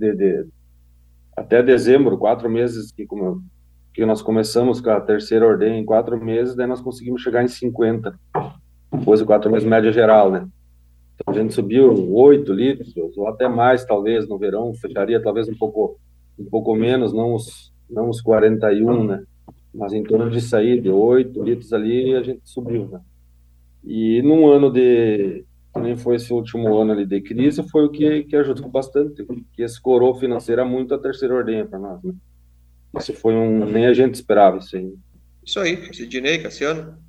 até dezembro, 4 meses que nós começamos com a terceira ordenha, em 4 meses, daí nós conseguimos chegar em 50, depois de 4 meses média geral, né? Então a gente subiu 8 litros, ou até mais, talvez, no verão, fecharia talvez um pouco menos, não os 41, né? Mas em torno disso aí, de 8 litros ali, a gente subiu, né? E num ano que nem foi esse último ano ali de crise, foi o que ajudou bastante, que escorou financeira muito a terceira ordenha para nós, né? Isso foi nem a gente esperava isso aí. Isso aí, Sidney, Cassiano.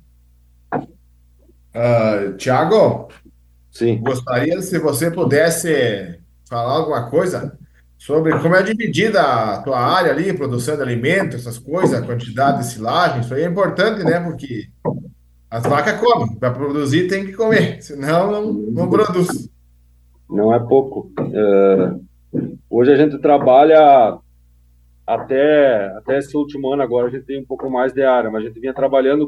Tiago, Sim. gostaria se você pudesse falar alguma coisa sobre como é dividida a tua área ali, produção de alimentos, essas coisas, a quantidade de silagem. Isso aí é importante, né? Porque as vacas comem, para produzir tem que comer, senão não produz. Não é pouco. Hoje a gente trabalha até esse último ano agora, a gente tem um pouco mais de área, mas a gente vinha trabalhando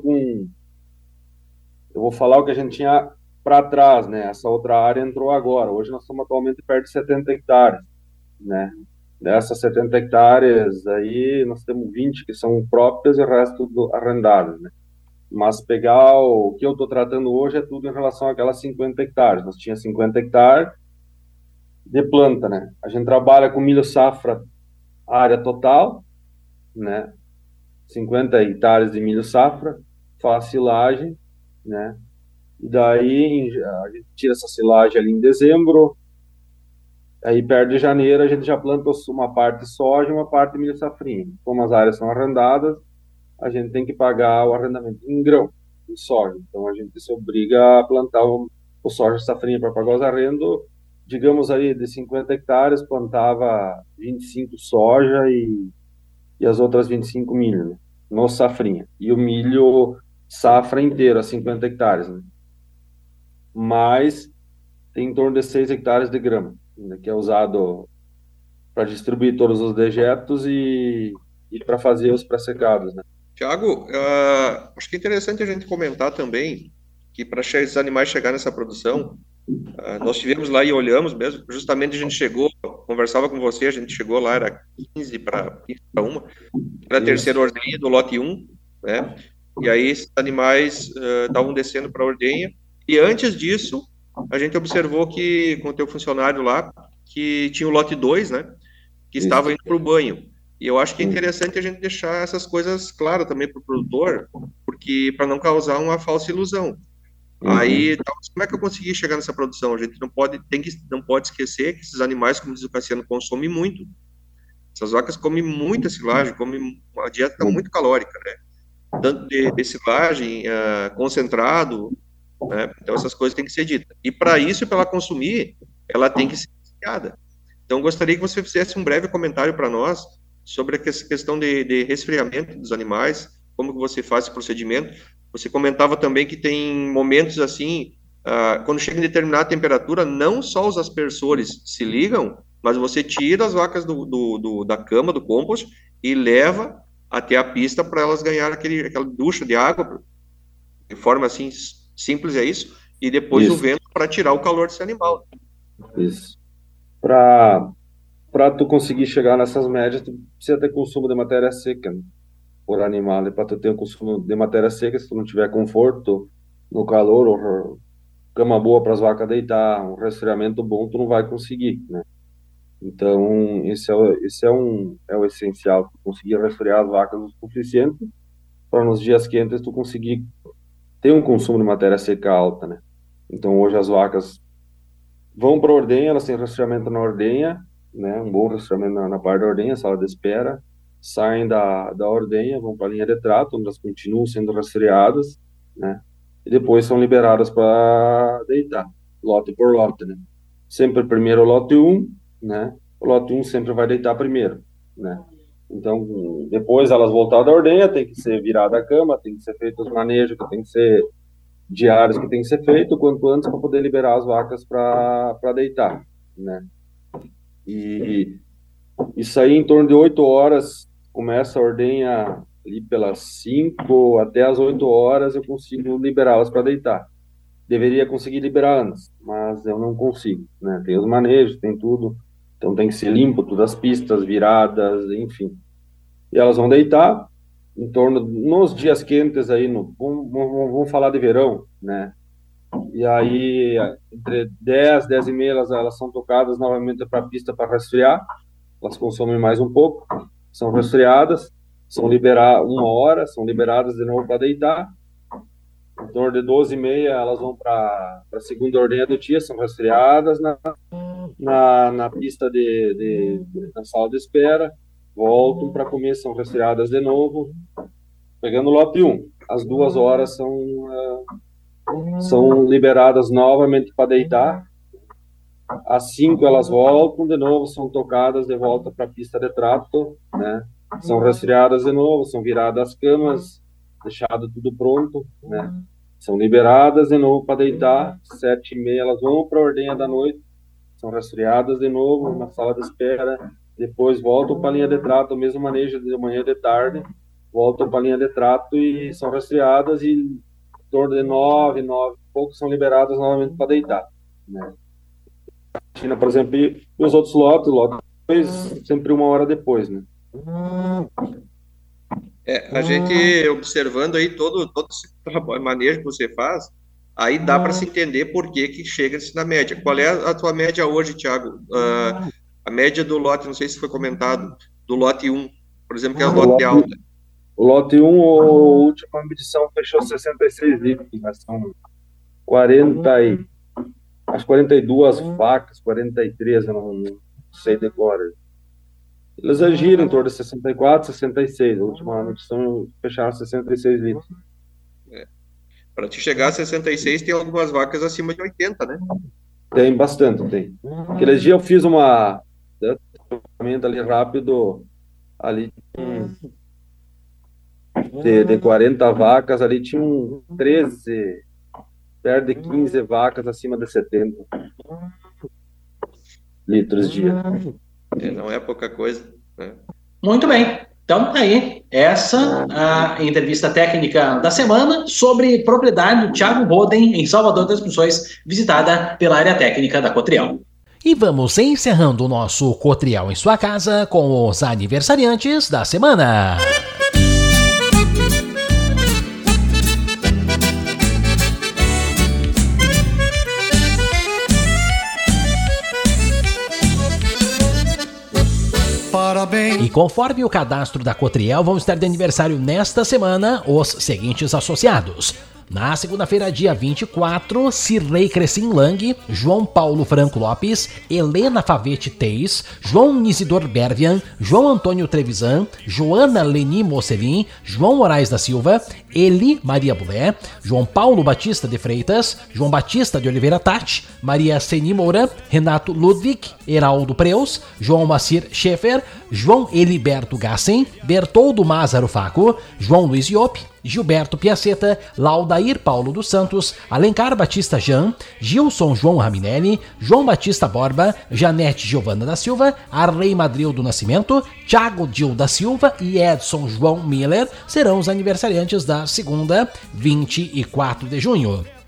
eu vou falar o que a gente tinha para trás, né? Essa outra área entrou agora. Hoje nós estamos atualmente perto de 70 hectares, né? Dessas 70 hectares aí, nós temos 20 que são próprias e o resto arrendadas, né? Mas pegar o que eu estou tratando hoje é tudo em relação àquelas 50 hectares. Nós tínhamos 50 hectares de planta, né? A gente trabalha com milho safra, área total, né? 50 hectares de milho safra, faz silagem, né? E daí a gente tira essa silagem ali em dezembro, aí perto de janeiro a gente já planta uma parte de soja e uma parte de milho safrinha. Como as áreas são arrendadas, a gente tem que pagar o arrendamento em grão, em soja. Então a gente se obriga a plantar o soja safrinha para pagar os arrendos. Digamos aí, de 50 hectares, plantava 25 soja e as outras 25 milho, né? No safrinha. E o milho safra inteiro, a 50 hectares, né? Mas tem em torno de 6 hectares de grama, né, que é usado para distribuir todos os dejetos e para fazer os pré-secados, né? Tiago, acho que é interessante a gente comentar também que para esses animais chegar nessa produção, nós tivemos lá e olhamos mesmo, justamente a gente chegou, conversava com você, a gente chegou lá, era 15 para 1, era a terceira ordenha do lote 1, né? E aí esses animais estavam descendo para a ordenha, e antes disso, a gente observou que, com o teu funcionário lá, que tinha o lote 2, né? Que estava indo para o banho. E eu acho que é interessante a gente deixar essas coisas claras também para o produtor, porque para não causar uma falsa ilusão. Aí, como é que eu consegui chegar nessa produção? A gente não pode esquecer que esses animais, como diz o Cassiano, consomem muito. Essas vacas comem muita silagem, comem uma dieta muito calórica, né? Tanto de silagem, concentrado, né? Então essas coisas têm que ser ditas. E para isso, para ela consumir, ela tem que ser desfiada. Então, gostaria que você fizesse um breve comentário para nós sobre essa questão de resfriamento dos animais, como que você faz esse procedimento. Você comentava também que tem momentos assim, quando chega em determinada temperatura, não só os aspersores se ligam, mas você tira as vacas da cama, do compost, e leva até a pista para elas ganharem aquela ducha de água, de forma assim, simples é isso, e depois o vento para tirar o calor desse animal. Isso. Para para tu conseguir chegar nessas médias, tu precisa ter consumo de matéria seca, né, por animal. E para tu ter um consumo de matéria seca, se tu não tiver conforto no calor, ou cama boa para as vacas deitar, um resfriamento bom, tu não vai conseguir, né? Então, esse é o essencial, tu conseguir resfriar as vacas o suficiente para nos dias quentes tu conseguir ter um consumo de matéria seca alta, né? Então, hoje as vacas vão para a ordenha, elas têm resfriamento na ordenha, né? Um bom resfriamento na parte da ordenha, sala de espera, saem da ordenha, vão para a linha de trato, onde elas continuam sendo resfriadas, né? E depois são liberadas para deitar, lote por lote, né? Sempre primeiro o lote 1, né? O lote 1 sempre vai deitar primeiro, né? Então, depois elas voltar da ordenha, tem que ser virada a cama, tem que ser feito os manejos, que tem que ser diários, que tem que ser feito quanto antes para poder liberar as vacas para deitar, né? E isso aí, em torno de 8 horas, começa a ordenha ali pelas 5 até as 8 horas, eu consigo liberá-las para deitar. Deveria conseguir liberar antes, mas eu não consigo, né? Tem os manejos, tem tudo, então tem que ser limpo, todas as pistas, viradas, enfim. E elas vão deitar em torno, nos dias quentes aí, vamos falar de verão, né? E aí, entre 10 e meia, elas são tocadas novamente para a pista para resfriar, elas consomem mais um pouco, são resfriadas, são liberadas 1 hora, são liberadas de novo para deitar. Em torno de 12 e meia, elas vão para a segunda ordenha do dia, são resfriadas na pista na sala de espera, voltam para comer, são resfriadas de novo, pegando o lote 1. Às 2 horas são liberadas novamente para deitar. Às 5 elas voltam de novo, são tocadas de volta para a pista de trato, né? São resfriadas de novo, são viradas as camas, deixado tudo pronto, né? São liberadas de novo para deitar. 7 e meia elas vão para a ordenha da noite, são resfriadas de novo na sala de espera, depois voltam para a linha de trato, o mesmo manejo de manhã e de tarde, voltam para a linha de trato e são resfriadas e em torno de 9 e pouco são liberadas novamente para deitar, né? China, por exemplo, e os outros lotes 2, sempre 1 hora depois, né? A gente observando aí todo esse trabalho, manejo que você faz, aí dá para se entender por que chega-se na média. Qual é a tua média hoje, Thiago? A média do lote, não sei se foi comentado, do lote 1, por exemplo, que é o lote alta. O lote 1, a última medição fechou 66 litros, mas são 42 vacas, 43, eu não sei decorar. Eles agiram em torno de 64, 66. A última medição fecharam 66 litros. Para te chegar a 66, tem algumas vacas acima de 80, né? Tem bastante, tem. Aqueles dias eu fiz uma ali rápido, ali de 40 vacas, ali tinham 13, perto de 15 vacas acima de 70 litros dia. Não é pouca coisa, né? Muito bem. Então, aí, essa a entrevista técnica da semana sobre propriedade do Thiago Boden, em Salvador das Missões, visitada pela área técnica da Cotriel. E vamos encerrando o nosso Cotriel em sua casa com os aniversariantes da semana. E conforme o cadastro da Cotriel, vão estar de aniversário nesta semana os seguintes associados. Na segunda-feira, dia 24, Cirlei Crescim Lang, João Paulo Franco Lopes, Helena Favete Teis, João Nisidor Bervian, João Antônio Trevisan, Joana Leni Mocelin, João Moraes da Silva, Eli Maria Bulé, João Paulo Batista de Freitas, João Batista de Oliveira Tati, Maria Seni Moura, Renato Ludwig, Heraldo Preus, João Macir Schaefer, João Eliberto Gassen, Bertoldo Mazaro Faco, João Luiz Iop, Gilberto Piaceta, Laudair Paulo dos Santos, Alencar Batista Jean, Gilson João Raminelli, João Batista Borba, Janete Giovana da Silva, Arley Madril do Nascimento, Thiago Dil da Silva e Edson João Miller serão os aniversariantes da segunda, 24 de junho.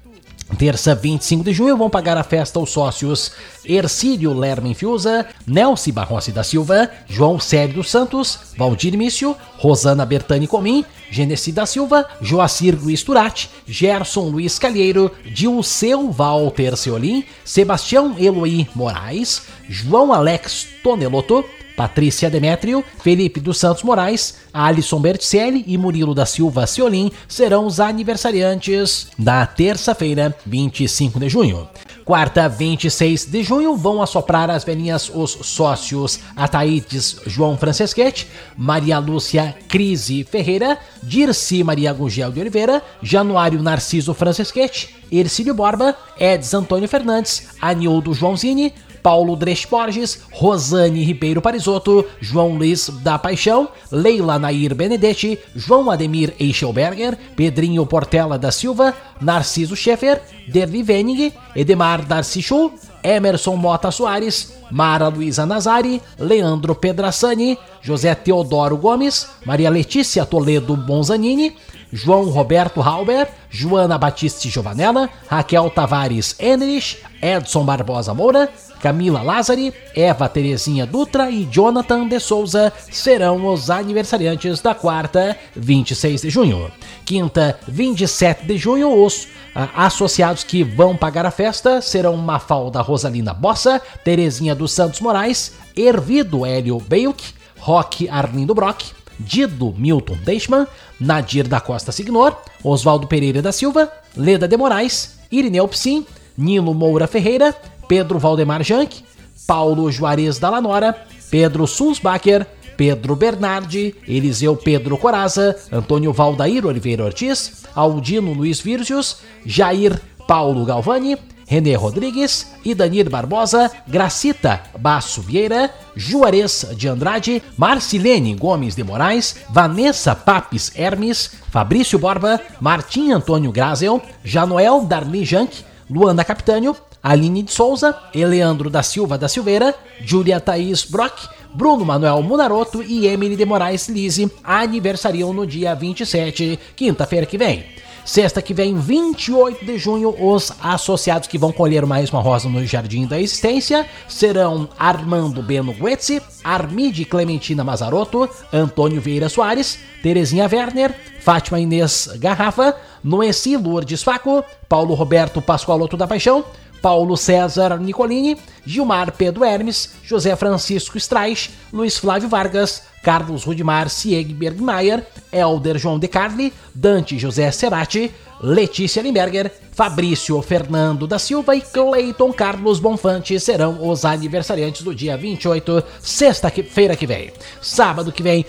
Terça, 25 de junho, vão pagar a festa os sócios Ercílio Lermen Fiuza, Nelci Barrossi da Silva, João Célio dos Santos, Valdir Mício, Rosana Bertani Comim, Genesi da Silva, Joacir Luiz Turati, Gerson Luiz Calheiro, Dilceu Walter Seolim, Sebastião Eloy Moraes, João Alex Tonelotto, Patrícia Demétrio, Felipe dos Santos Moraes, Alisson Berticelli e Murilo da Silva Seolim serão os aniversariantes da terça-feira, 25 de junho. Quarta, 26 de junho, vão assoprar as velhinhas os sócios Ataídes João Franceschetti, Maria Lúcia Crise Ferreira, Dirci Maria Gugel de Oliveira, Januário Narciso Franceschetti, Ercílio Borba, Edson Antônio Fernandes, Anildo Joãozini, Paulo Dresch Borges, Rosane Ribeiro Parisotto, João Luiz da Paixão, Leila Nair Benedetti, João Ademir Eichelberger, Pedrinho Portela da Silva, Narciso Schaeffer, Derli Venig, Edemar Darcichu, Emerson Mota Soares, Mara Luiza Nazari, Leandro Pedrassani, José Teodoro Gomes, Maria Letícia Toledo Bonzanini, João Roberto Halber, Joana Batiste Giovanella, Raquel Tavares Enrich, Edson Barbosa Moura, Camila Lázari, Eva Terezinha Dutra e Jonathan de Souza serão os aniversariantes da quarta, 26 de junho. Quinta, 27 de junho, os associados que vão pagar a festa serão Mafalda Rosalina Bossa, Terezinha dos Santos Moraes, Hervido Hélio Beiuc, Roque Arlindo Brock, Dido Milton Deichmann, Nadir da Costa Signor, Oswaldo Pereira da Silva, Leda de Moraes, Irineu Psim, Nilo Moura Ferreira, Pedro Valdemar Janck, Paulo Juarez da Lanora, Pedro Sulzbacher, Pedro Bernardi, Eliseu Pedro Coraza, Antônio Valdair Oliveira Ortiz, Aldino Luiz Vírgios, Jair Paulo Galvani, René Rodrigues, Idanir Barbosa, Gracita Basso Vieira, Juarez de Andrade, Marcilene Gomes de Moraes, Vanessa Papes Hermes, Fabrício Borba, Martim Antônio Grazel, Janoel Darli Janck, Luana Capitânio, Aline de Souza, Eleandro da Silva da Silveira, Júlia Thaís Brock, Bruno Manuel Munaroto e Emily de Moraes Lise aniversariam no dia 27, quinta-feira que vem. Sexta que vem, 28 de junho, os associados que vão colher mais uma rosa no Jardim da Existência serão Armando Beno Guetzi, Armide Clementina Mazarotto, Antônio Vieira Soares, Terezinha Werner, Fátima Inês Garrafa, Noeci Lourdes Faco, Paulo Roberto Pascoaloto da Paixão, Paulo César Nicolini, Gilmar Pedro Hermes, José Francisco Streich, Luiz Flávio Vargas, Carlos Rudimar Siegberg Maier, Helder João de Carli, Dante José Cerati, Letícia Limberger, Fabrício Fernando da Silva e Cleiton Carlos Bonfante serão os aniversariantes do dia 28, sexta-feira que vem. Sábado que vem,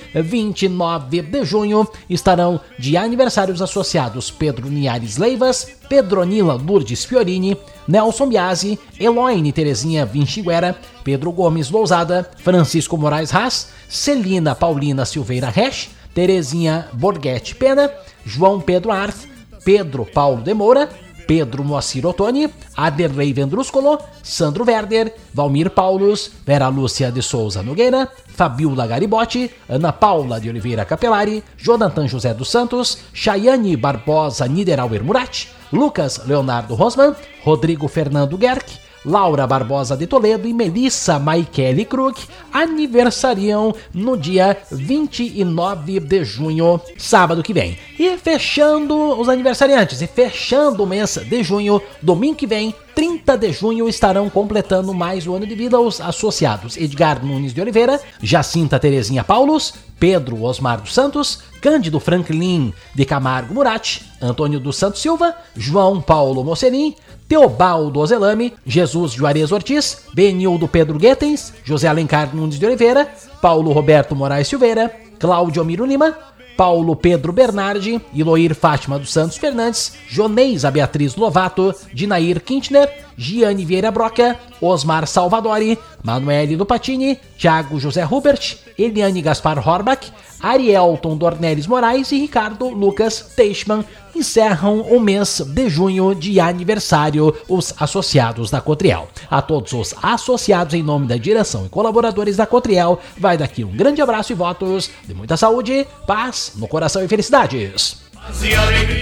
29 de junho, estarão de aniversários associados Pedro Niares Leivas, Pedronila Lourdes Fiorini, Nelson Biasi, Eloine Terezinha Vinchiguera, Pedro Gomes Lousada, Francisco Moraes Haas, Celina Paulina Silveira Resch, Terezinha Borghetti Pena, João Pedro Arth, Pedro Paulo de Moura, Pedro Moacir Ottoni, Aderlei Vendrúscolo, Sandro Werder, Valmir Paulus, Vera Lúcia de Souza Nogueira, Fabiola Garibotti, Ana Paula de Oliveira Capelari, Jonathan José dos Santos, Chayane Barbosa Niederauer Murat, Lucas Leonardo Rosman, Rodrigo Fernando Gerck, Laura Barbosa de Toledo e Melissa Maikele Krug aniversariam no dia 29 de junho, sábado que vem. E fechando os aniversariantes, e fechando o mês de junho, domingo que vem, 30 de junho, estarão completando mais um ano de vida os associados Edgar Nunes de Oliveira, Jacinta Terezinha Paulus, Pedro Osmar dos Santos, Cândido Franklin de Camargo Murat, Antônio dos Santos Silva, João Paulo Mocerim, Teobaldo Ozelame, Jesus Juarez Ortiz, Benildo Pedro Guetens, José Alencar Nunes de Oliveira, Paulo Roberto Moraes Silveira, Cláudio Amiro Lima, Paulo Pedro Bernardi, Iloir Fátima dos Santos Fernandes, Joneisa Beatriz Lovato, Dinair Quintner, Giane Vieira Broca, Osmar Salvadori, Manuele Lupatini, Thiago José Hubert, Eliane Gaspar Horbach, Arielton Dornelles Moraes e Ricardo Lucas Teichmann encerram o mês de junho de aniversário os associados da Cotriel. A todos os associados em nome da direção e colaboradores da Cotriel, vai daqui um grande abraço e votos de muita saúde, paz no coração e felicidades.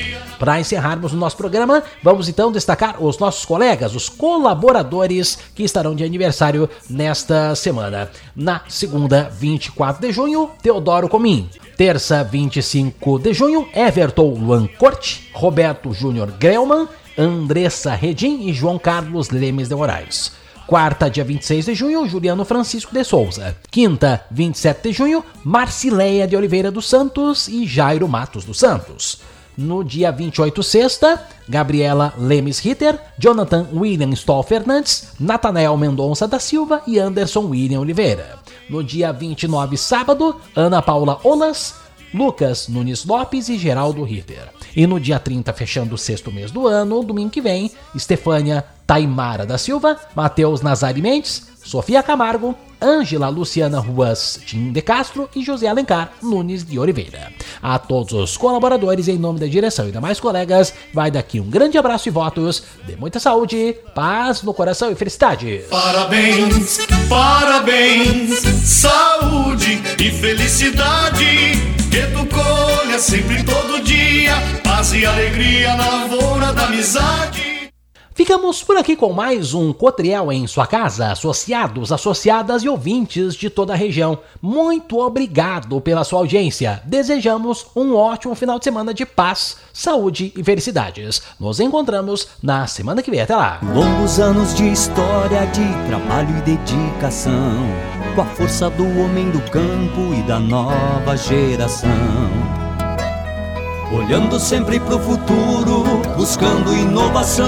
Para encerrarmos o nosso programa, vamos então destacar os nossos colegas, os colaboradores que estarão de aniversário nesta semana. Na segunda, 24 de junho, Teodoro Comim. Terça, 25 de junho, Everton Luan Corte, Roberto Júnior Grelman, Andressa Redim e João Carlos Lemes de Moraes. Quarta, dia 26 de junho, Juliano Francisco de Souza. Quinta, 27 de junho, Marcileia de Oliveira dos Santos e Jairo Matos dos Santos. No dia 28, sexta, Gabriela Lemes Ritter, Jonathan William Stoll Fernandes, Natanael Mendonça da Silva e Anderson William Oliveira. No dia 29, sábado, Ana Paula Olas, Lucas Nunes Lopes e Geraldo Ritter. E no dia 30, fechando o sexto mês do ano, domingo que vem, Estefânia Taimara da Silva, Matheus Nazari Mendes, Sofia Camargo, Ângela Luciana Ruas Tim de Castro e José Alencar Nunes de Oliveira. A todos os colaboradores, em nome da direção e demais colegas, vai daqui um grande abraço e votos de muita saúde, paz no coração e felicidade. Parabéns, parabéns, saúde e felicidade, que tu colha sempre todo dia, paz e alegria na lavoura da amizade. Ficamos por aqui com mais um Cotriel em sua casa, associados, associadas e ouvintes de toda a região. Muito obrigado pela sua audiência. Desejamos um ótimo final de semana de paz, saúde e felicidades. Nos encontramos na semana que vem. Até lá. Longos anos de história, de trabalho e dedicação, com a força do homem do campo e da nova geração. Olhando sempre pro futuro, buscando inovação,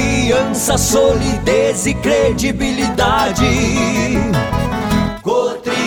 confiança, solidez e credibilidade. Cotriel